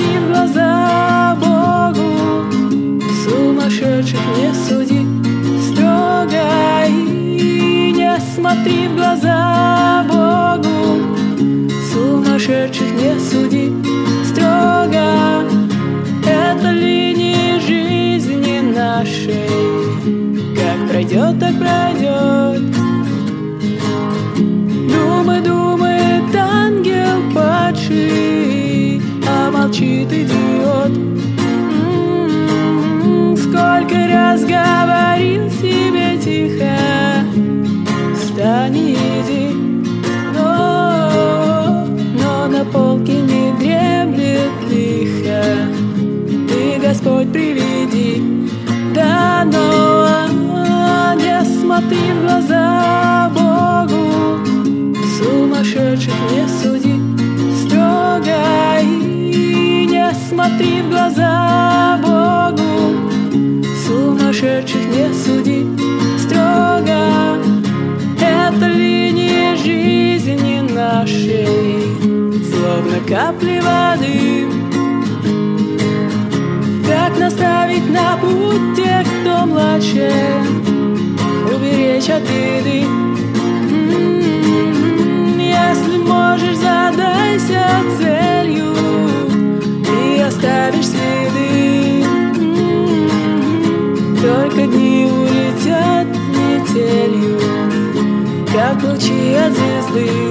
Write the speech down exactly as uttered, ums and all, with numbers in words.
смотри в глаза Богу, сумасшедших не суди строго. И не смотри в глаза Богу, сумасшедших не суди строго. Это линия жизни нашей, как пройдет, так пройдет. Думай, думает ангел падший, а молчит идиот. М-м-м, сколько раз говорил себе тихо, встань и иди, но, но на полке не дремлет лихо. Ты, Господь, приведи, да, но не смотри в глаза Богу, сумасшедших не суди строго. И не смотри в глаза Богу, сумасшедших не суди строго. Это линия жизни нашей, словно капли воды. Как наставить на путь тех, кто младше, уберечь от беды? М-м-м, если можешь, задайся целью и оставишь следы. М-м-м, только дни улетят метелью, как лучи от звезды.